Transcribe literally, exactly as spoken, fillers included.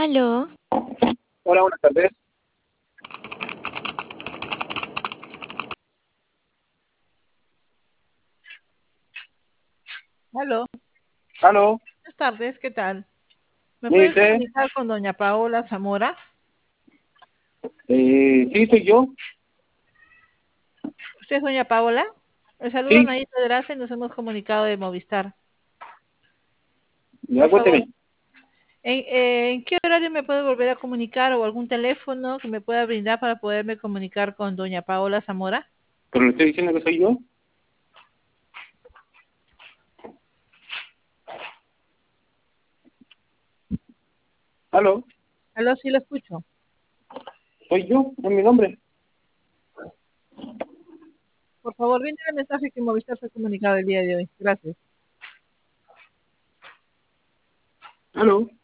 Aló, Hola, buenas tardes. Aló, Aló, buenas tardes, ¿qué tal? ¿Me pueden dice, comunicar con doña Paola Zamora? eh, sí, soy yo. ¿Usted es doña Paola? El saludo Sí, Nayita de Gracia, nos hemos comunicado de Movistar. ya Por favor, cuénteme. ¿en, eh, ¿en qué horario me puede volver a comunicar o algún teléfono que me pueda brindar para poderme comunicar con doña Paola Zamora? Pero le estoy diciendo que soy yo. Aló, Aló, sí lo escucho. soy yo, es mi nombre. Por favor, brinde el mensaje que Movistar se ha comunicado el día de hoy. Gracias. Aló.